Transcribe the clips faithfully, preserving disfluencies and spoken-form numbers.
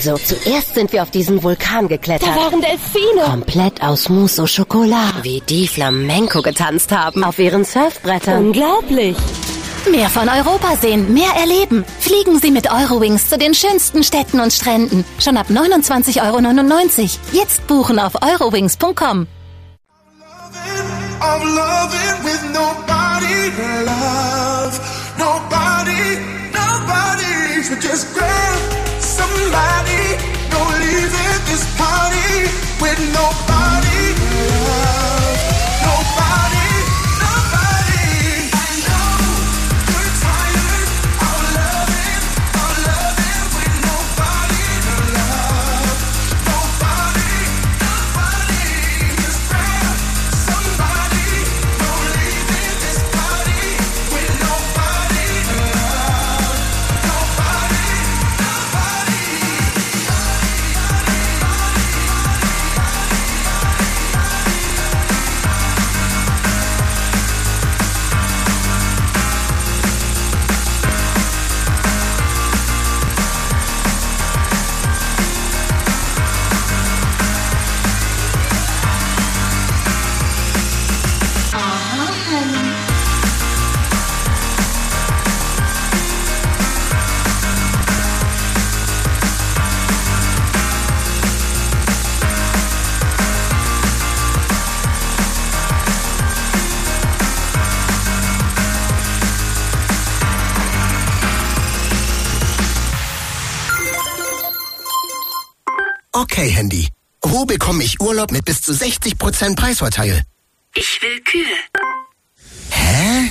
Also, zuerst sind wir auf diesen Vulkan geklettert. Da waren Delfine. Komplett aus Mousse au Chocolat. Wie die Flamenco getanzt haben. Auf ihren Surfbrettern. Unglaublich. Mehr von Europa sehen, mehr erleben. Fliegen Sie mit Eurowings zu den schönsten Städten und Stränden. Schon ab neunundzwanzig Euro neunundneunzig. Jetzt buchen auf eurowings punkt com. I'm loving with nobody to love. Nobody, nobody. So just grab somebody. Don't leave at this party with nobody to love. Nobody, nobody. I know you're tired of loving, of loving with nobody to love. Nobody, nobody. Just grab somebody. Don't leave at this party with nobody to love. Nobody, nobody. Okay, Handy. Wo bekomme ich Urlaub mit bis zu sechzig Prozent Preisvorteil? Ich will Kühe. Hä?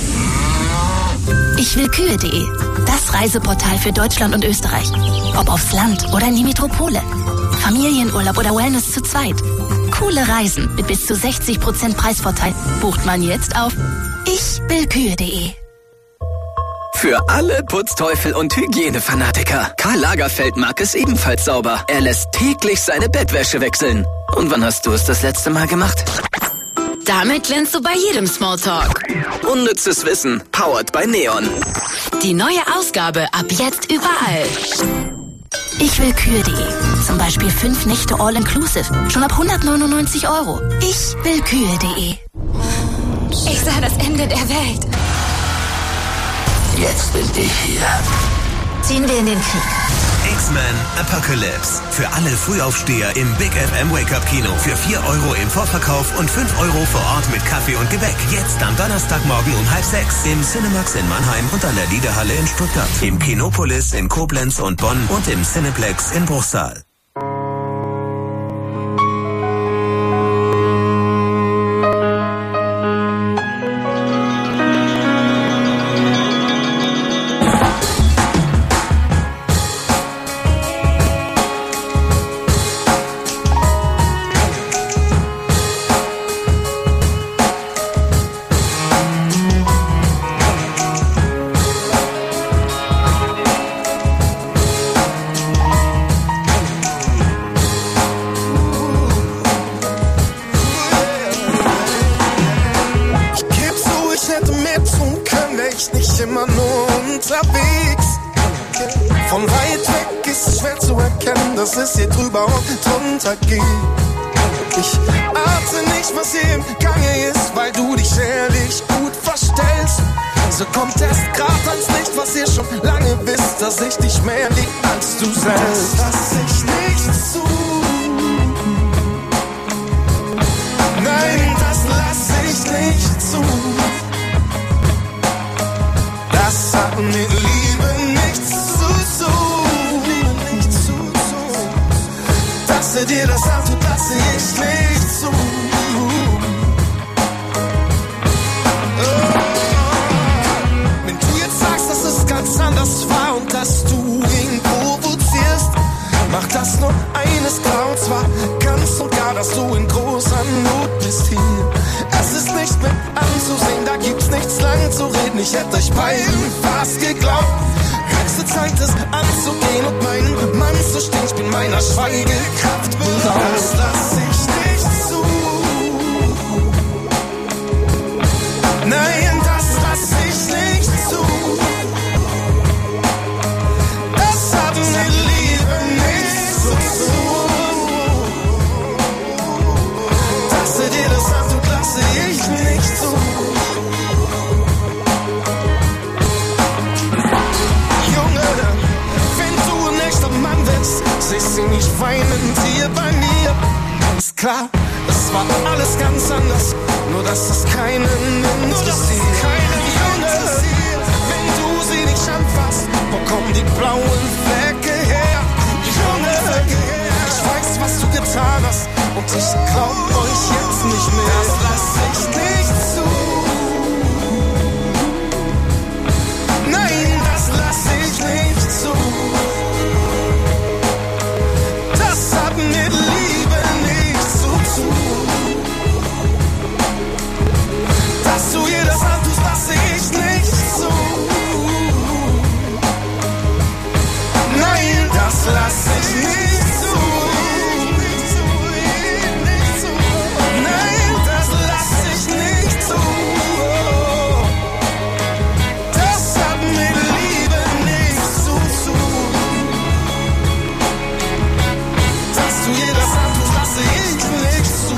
Ich will Kühe punkt de. Das Reiseportal für Deutschland und Österreich. Ob aufs Land oder in die Metropole. Familienurlaub oder Wellness zu zweit. Coole Reisen mit bis zu sechzig Prozent Preisvorteil. Bucht man jetzt auf ich will Kühe punkt de. Für alle Putzteufel und Hygienefanatiker. Karl Lagerfeld mag es ebenfalls sauber. Er lässt täglich seine Bettwäsche wechseln. Und wann hast du es das letzte Mal gemacht? Damit glänzt du bei jedem Smalltalk. Unnützes Wissen, powered by Neon. Die neue Ausgabe ab jetzt überall. Ich will Kühe punkt de. Zum Beispiel fünf Nächte All-Inclusive. Schon ab hundertneunundneunzig Euro. Ich will Kühe punkt de. Ich sah das Ende der Welt. Jetzt bin ich hier. Ziehen wir in den Krieg. X-Men Apocalypse. Für alle Frühaufsteher im Big F M Wake-Up Kino. Für vier Euro im Vorverkauf und fünf Euro vor Ort mit Kaffee und Gebäck. Jetzt am Donnerstagmorgen um halb sechs. Im Cinemax in Mannheim und an der Liederhalle in Stuttgart. Im Kinopolis in Koblenz und Bonn und im Cineplex in Bruchsal. Dass es hier drüber und drunter geht. Ich ahnte nicht, was hier im Gange ist, weil du dich ehrlich gut verstellst. So kommt erst grad ans Licht, was ihr schon lange wisst, dass ich dich mehr lieb als du selbst. Das lass ich nicht zu. Nein, das lass ich nicht zu. Das hat mit Liebe nichts zu tun. Dass er dir das antut, lasse ich nicht zu. Oh. Wenn du jetzt sagst, dass es ganz anders war und dass du ihn provozierst, macht das nur eines klar, und zwar ganz und gar, dass du in großer Not bist hier. Es ist nicht mehr anzusehen, da gibt's nichts lang zu reden. Ich hätte euch beiden fast geglaubt. Höchste Zeit, es anzugehen und meinen Mann zu stehen. Ich bin meiner Schweigekraft beraubt. Das lass ich nicht zu. Nein, das lass ich nicht zu. Das hat mit Liebe nichts man wächst, seh sie nicht weinend hier bei mir. Ganz klar, es war alles ganz anders, nur dass es keinen interessiert. Junge, wenn du sie nicht anfasst, wo kommen die blauen Flecke her? Junge, ich weiß, was du getan hast und ich glaub euch jetzt nicht mehr. Das lass ich nicht zu. Nein, das lass ich nicht zu. Das hat mit Liebe nichts zu tun. Dass du ihr das antust, lass ich nicht zu. Nein, das lass ich nicht zu. Nein, das lass ich nicht zu. Das hat mit Liebe nichts zu tun. Dass du ihr das antust, lass ich nicht zu.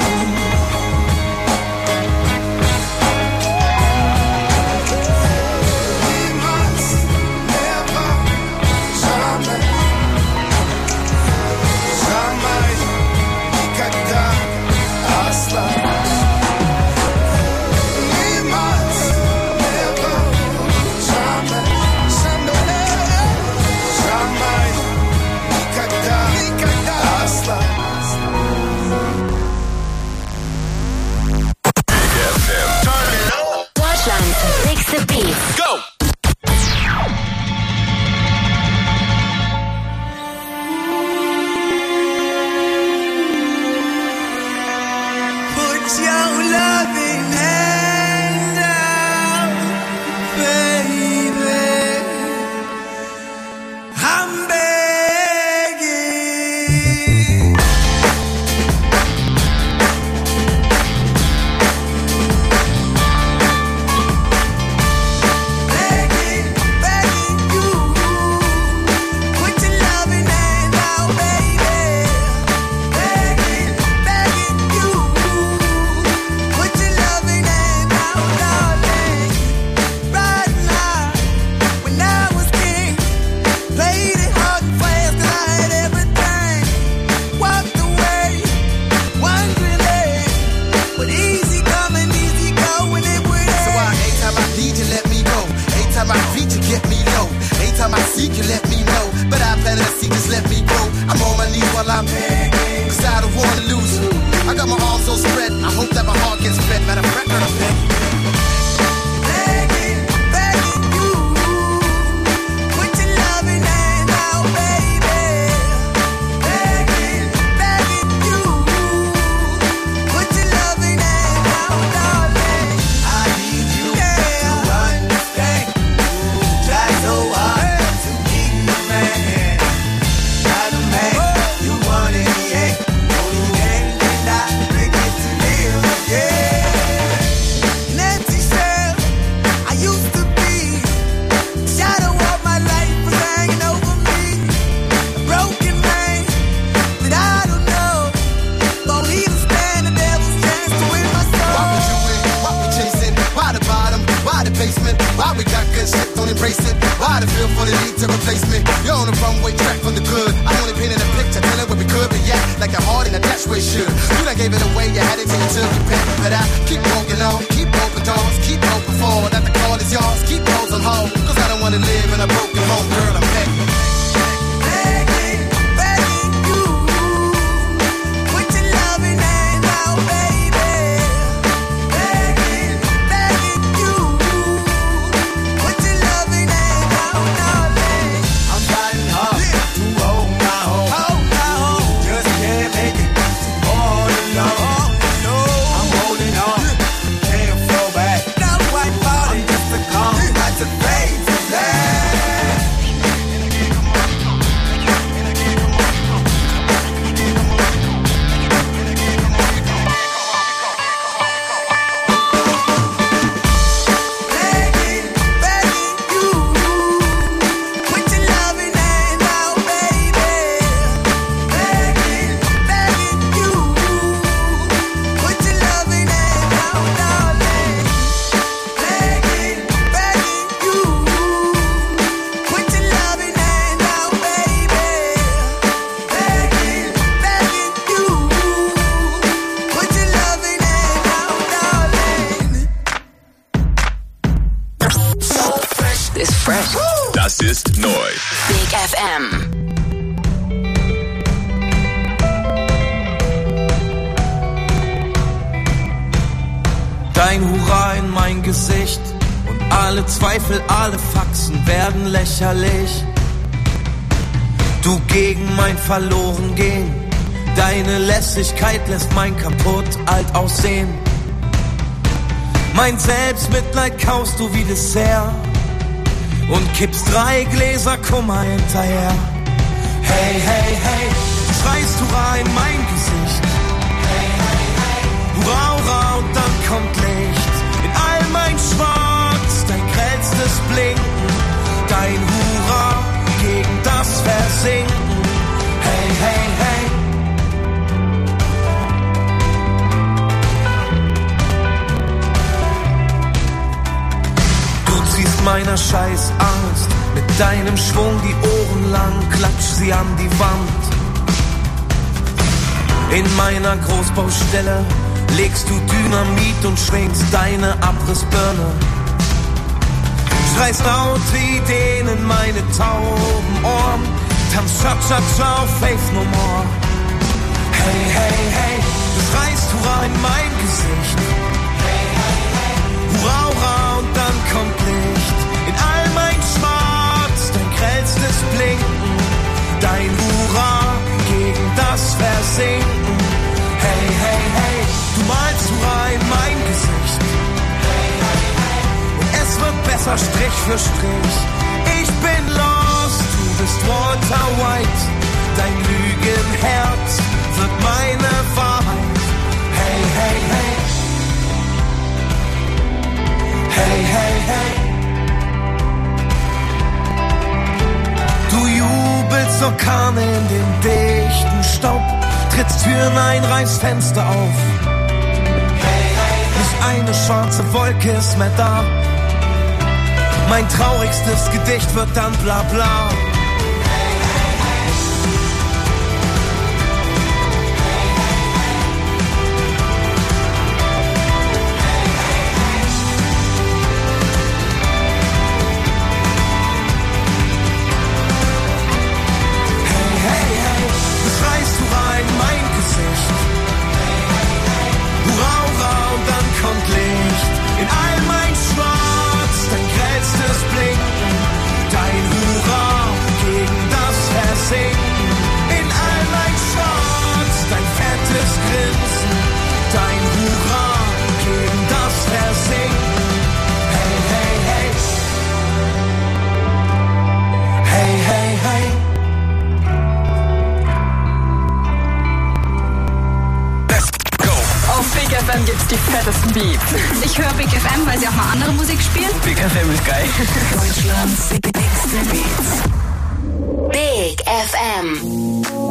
Niemals, never, jamais. Jamais, никогда, asla. Niemals, never, jamais, jamais, jamais, никогда, никогда, asla. Deutschland, nächste Beat. Go! Put your loving hand out, baby. I'm begging. Begging, begging you. Put your loving hand out, baby. Begging, begging you. Put your loving hand out, darling. Right now, when I was king, played it hard and fast 'cause I had everything. Walked away, wondering, but easy coming, easy going, it would So I, every time I need you, let me go. Every time I beat you, get me low. Every time I seek you, let me know. But I better see, just let me go. I'm on my knees while I'm begging, 'cause I don't wanna lose you. I got my arms so spread, I hope that my heart gets fed. Matter of fact, I'm begging. begging, begging you. Put your loving hand out, baby. Begging, begging you. Put your loving hand out, darling. I need you to understand. Try so hard to be the man. Not a man you want in the end. Only man can I bring it to live, yeah. An empty shell I used to be. Shadow of my life was hanging over me. A broken man that I don't know. Won't even stand the devil's chance to win my soul. Why we doing? Why we chasing? Why the bottom? Why the basement? Why we got good shit, don't embrace it? Why the feel for the need to replace me? You're on the runway track from the good. I'm only painting a picture, telling what we could be at. Like your heart in a dash where it should. You done gave it away, you had it till you took your pick. But I keep walking on, keep open doors, keep open for that the call is yours. Keep those on hold, 'cause I don't wanna live in a broken home, girl. I'm begging. Begging, begging you. Put your loving hand out, baby. Begging, begging you. Put your loving hand out, darling. I'm fighting hard to hold my own. Hold my own. Just can't make it all alone. I'm holding on. M. Dein Hurra in mein Gesicht und alle Zweifel, alle Faxen werden lächerlich. Du gegen mein Verlorengehen, deine Lässigkeit lässt mein kaputt alt aussehen. Mein Selbstmitleid kaust du wie Dessert und kippst drei Gläser Kummer hinterher. Hey, hey, hey, du schreist Hurra in mein Gesicht. Hey, hey, hey, Hurra, Hurra und dann kommt Licht. In all mein Schwarz, dein grellstes Blinken, dein Hurra gegen das Versinken. Hey, hey, hey. Du ziehst meiner Scheißangst mit deinem Schwung die Ohren lang, klatsch sie an die Wand. In meiner Großbaustelle legst du Dynamit und schwingst deine Abrissbirne. Schreist laute Ideen in meine tauben Ohren, tanzt Cha-Cha-Cha auf Faith No More. Hey, hey, hey, du schreist Hurra in mein Gesicht. Hey, hey, hey, Hurra, Hurra und dann kommt Licht. In all mein Schwarz, dein grellstes Blinken, dein Hurra gegen das Versinken. Hey, hey, hey, du malst Hurra in mein Gesicht. Hey, hey, hey, und es wird besser Strich für Strich. Ich bin lost, du bist Walter White. Dein Lügenherz wird meine Wahrheit. Hey, hey, hey. Hey, hey, hey. Du jubelst Orkane in den dichten Staub, trittst Türen ein, reißt Fenster auf. Hey, hey, nicht eine schwarze Wolke ist mehr da. Mein traurigstes Gedicht wird dann bla bla. Dann gibt's die fettesten Beats. Ich höre Big F M, weil sie auch mal andere Musik spielen. Big F M ist geil. Deutschlands bigste Beats. Big F M.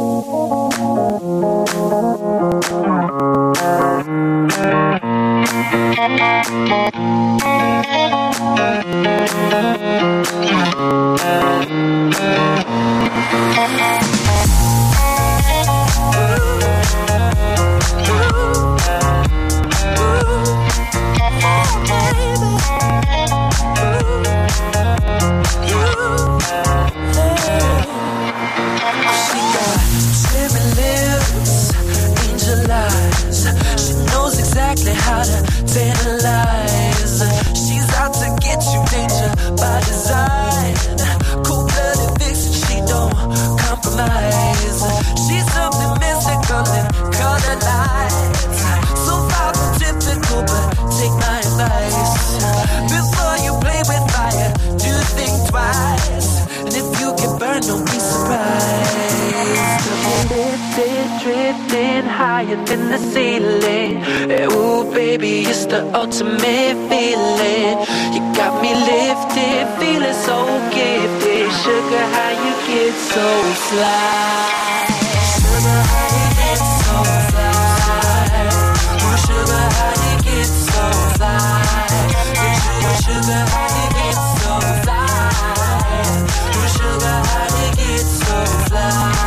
How to tantalize. She's out to get you, danger by design. Cold-blooded vixen, she don't compromise. She's something mystical and color lights. So far from typical, but take my advice. Before you play with fire, do think twice. And if you get burned, don't be surprised. Lifted, drifting higher than the ceiling. Ooh, baby, it's the ultimate feeling. You got me lifted, feeling so gifted. Sugar, how you get so fly? Sugar, how you get so fly? Ooh, sugar, how you get so fly? Sugar, sugar, how you get so fly? Ooh, sugar, how you get so fly?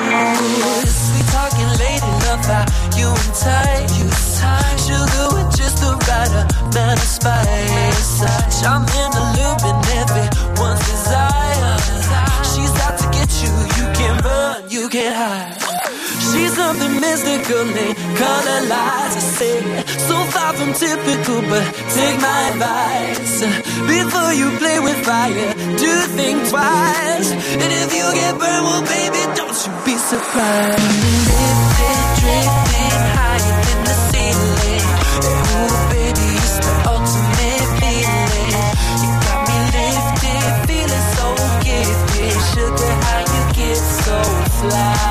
Sweet talking lady, love how you and tight, you tight. Sugar with just color lights. I say, so far from typical, but take my advice. Before you play with fire, do think twice. And if you get burned, well, baby, don't you be surprised. Lifted, drifting higher than the ceiling. Oh, baby, it's the ultimate feeling. You got me lifted, feeling so gifted. Sugar, how you get so fly?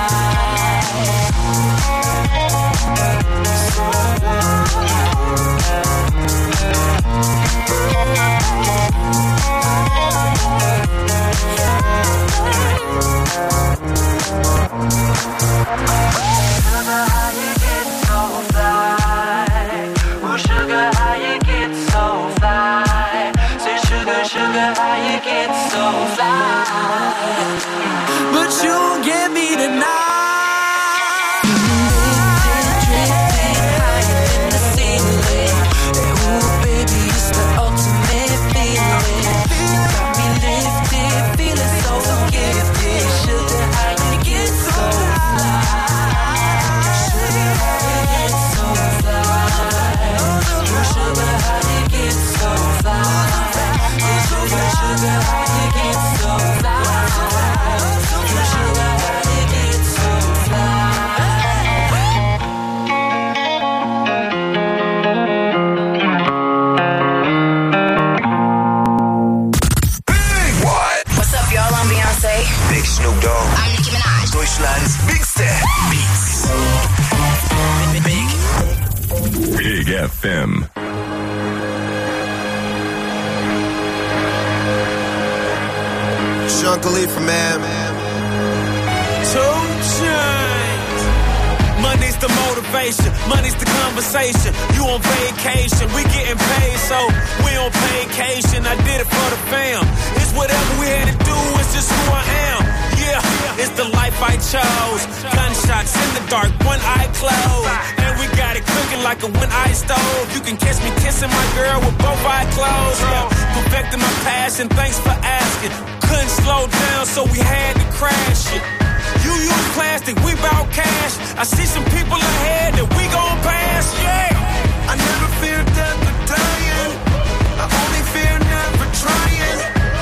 But you won't get me tonight. Deutschlands bigste Beats. Big. Big F M. Sean Khalifa, man. Two chains. Money's the motivation, money's the conversation. You on vacation, we getting paid, so we on vacation. I did it for the fam. It's whatever we had to do, it's just who I am. Yeah, it's the life I chose. Gunshots in the dark, one eye closed. And we got it cooking like a one-eye stove. You can catch me kissing my girl with both eyes closed. Yeah, perfecting my passion, thanks for asking. Couldn't slow down, so we had to crash it. You use plastic, we bout cash. I see some people ahead that we gon' pass, yeah. I never fear death or dying. I only fear never trying.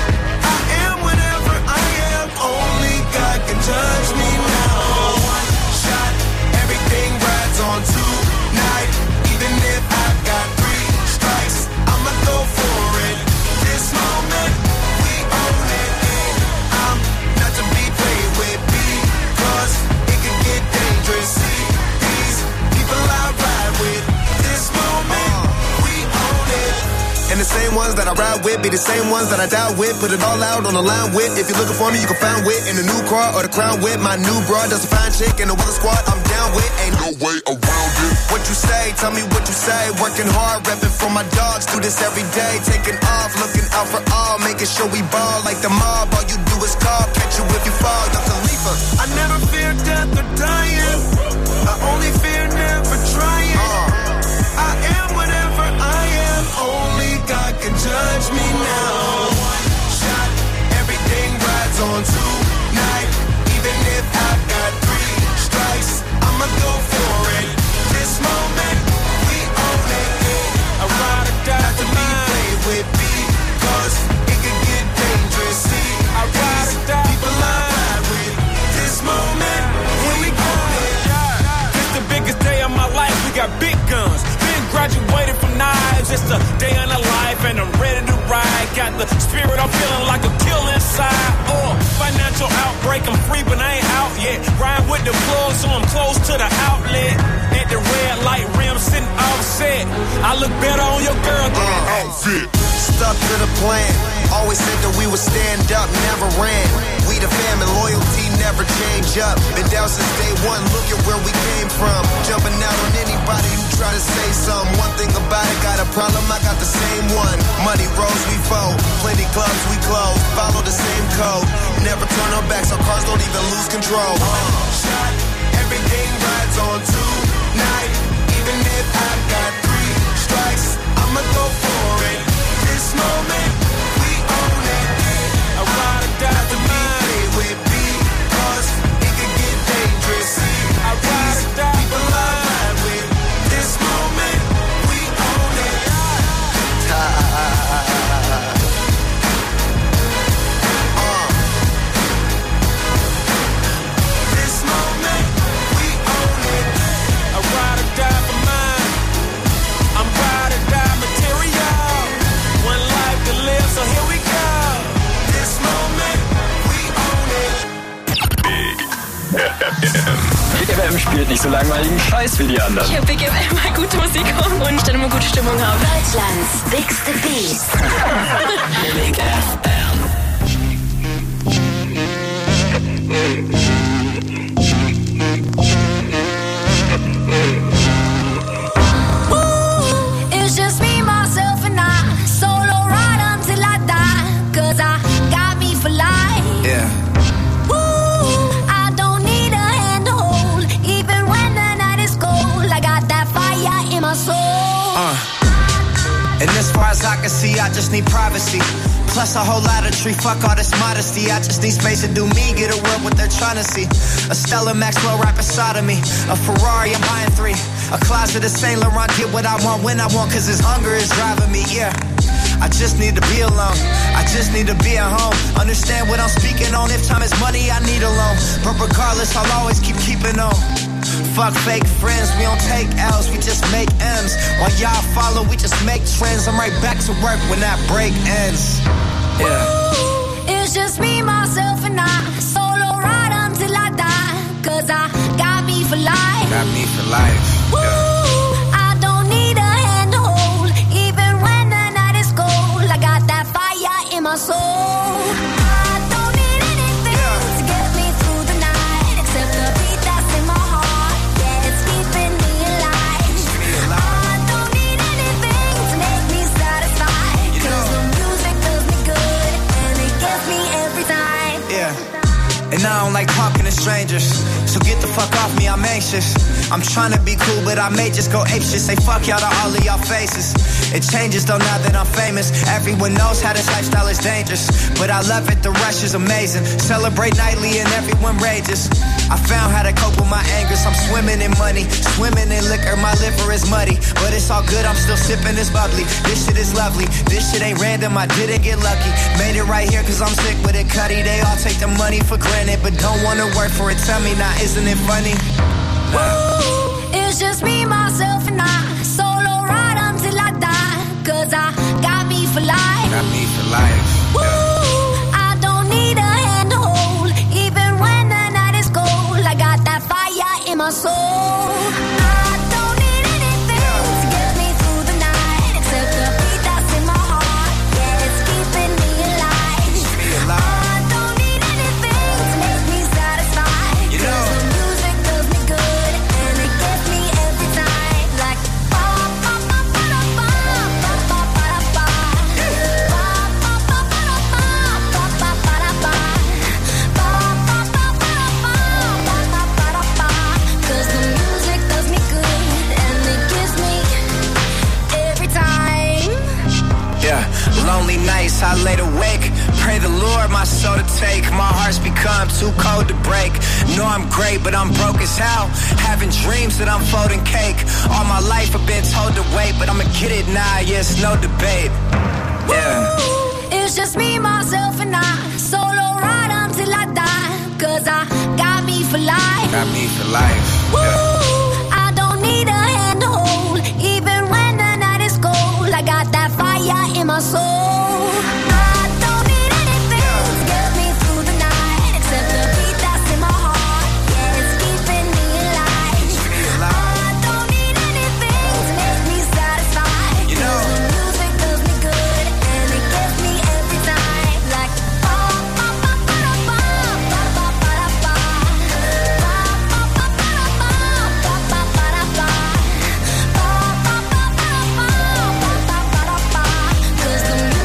I am whatever I am. Only God can judge me now. One shot, everything rides on tonight. Even if I've got three strikes, I'ma go for it. This moment, we own it. And I'm not to be played with because it can get dangerous. See these people I ride with. This moment, we own it. And the same ones that I ride with be the same ones that I die with. Put it all out on the line with. If you're looking for me, you can find wit in the new car or the crown with. My new broad does a fine chick in the weather squad. I'm down with. Ain't no way around it. What you say? Tell me what you say. Working hard, repping for my dogs. Do this every day. Taking off, looking out for all. Making sure we ball like the mob. All you do is call. Catch you if you fall. Yo, Khalifa. I never fear death or dying. I only fear never trying. Uh. I am whatever I am. Only God can judge me now. One shot, everything rides on tonight. Even if I've got three strikes, I'ma go for it. This moment, we own it. I ride or die to be played with because it can get dangerous. See, I ride or die. People I ride with. This moment, we own it. It's the biggest day of my life. We got big guns. Graduated from knives, it's a day in a life and I'm ready to ride. Got the spirit, I'm feeling like a kill inside. Oh, financial outbreak, I'm free but I ain't out yet. Ride with the plug so I'm close to the outlet. At the red light rim sitting offset. I look better on your girl than an outfit. Stuck to the plan, always said that we would stand up, never ran. We the fam and loyalty never change up. Been down since day one, look at where we came from. Jumping out on anybody who try to say something. One thing about it, got a problem, I got the same one. Money rolls, we fold. Plenty clubs, we close. Follow the same code. Never turn our backs, our cars don't even lose control. One shot, everything rides on tonight. Even if I've got three strikes, I'ma go for it. This moment, we own it. I ride or die to be played with because it can get dangerous. See, I ride or die. People I ride M spielt nicht so langweiligen Scheiß wie die anderen. Hier Big F M, mal gute Musik und dann immer gute Stimmung haben. Deutschlands bigste Beats. Big F M. It's just me, myself, and I. Solo ride until I die. Cause I got me for life. Yeah. Ooh, I don't need a hand to hold. Even when the night is cold, I got that fire in my soul. Uh. And as far as I can see, I just need privacy. Plus a whole lot of tree, fuck all this modesty. I just need space to do me, get a world what they're trying to see. A Stella Maxwell right beside of me. A Ferrari, I'm buying three. A closet of Saint Laurent, get what I want when I want, cause this hunger is driving me, yeah. I just need to be alone. I just need to be at home. Understand what I'm speaking on. If time is money, I need a loan. But regardless, I'll always keep keeping on. Fuck fake friends, we don't take L's, we just make M's. While y'all follow, we just make trends. I'm right back to work when that break ends. Yeah. Ooh, it's just me, myself, and I. Solo ride until I die. Cause I got me for life. Got me for life. Ooh, I don't need a hand to hold. Even when the night is cold, I got that fire in my soul. I don't need anything to get me through the night, except the beat that's in my heart. Yeah, it's keeping me alive. I don't need anything to make me satisfied. Cause the music does me good, and it gets me every time. Yeah. And I don't like talking to strangers, so get the fuck off me, I'm anxious. I'm trying to be cool, but I may just go apeshit. Say fuck y'all to all of y'all faces. It changes though now that I'm famous. Everyone knows how this lifestyle is dangerous, but I love it, the rush is amazing. Celebrate nightly and everyone rages. I found how to cope with my angers. I'm swimming in money, swimming in liquor. My liver is muddy, but it's all good, I'm still sipping this bubbly. This shit is lovely, this shit ain't random, I didn't get lucky. Made it right here cause I'm sick with it, Cuddy. They all take the money for granted, but don't wanna work for it. Tell me now, isn't it funny? Nah. Ooh, it's just me, myself, and I. Solo ride until I die. Cause I got me for life. Got me for life. Ooh, I don't need a hand to hold. Even when the night is cold, I got that fire in my soul. I don't need anything to get me through the night, except the beat that's in my heart. Yeah, it's keeping me alive. I don't need anything to make me satisfied. You know. Cause the music does me good, and it gets me every time. Like ba ba ba ba da ba, ba ba ba da ba, ba ba ba ba da ba, ba ba ba da ba, ba ba ba ba da ba, ba ba ba da ba. Cause the music does me good, and it gives me every time. Yeah, lonely nights I laid awake. Pray the Lord my soul to take. My heart's become too cold to break. Know I'm great, but I'm broke as hell. Having dreams that I'm folding cake. All my life I've been told to wait, but I'ma get it now, yeah, it's no debate. Yeah. Ooh, it's just me, myself, and I. Solo ride until I die. Cause I got me for life. Got me for life. Ooh, Yeah. I don't need a hand to hold. Even when the night is cold, I got that fire in my soul. I don't need anything to get me through the night, except the beat that's in my heart. Yeah, it's keeping me alive. I don't need anything to make me satisfied. You know. Cause the music does me good, and it gets me every time. Like ba ba ba ba da ba, ba ba ba da ba, ba ba ba ba da ba, ba ba ba da ba, ba ba ba ba da ba, ba ba ba da ba. Cause the music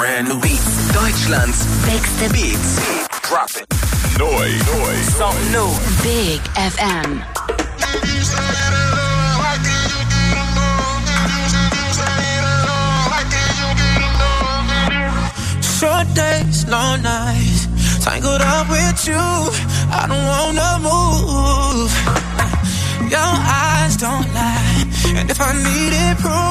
brand new Beats. Deutschlands bigste Beats. Drop it. Neu, neu. Something new. Big F M. Short days, long nights, tangled up with you. I don't wanna move. Your eyes don't lie, and if I needed proof,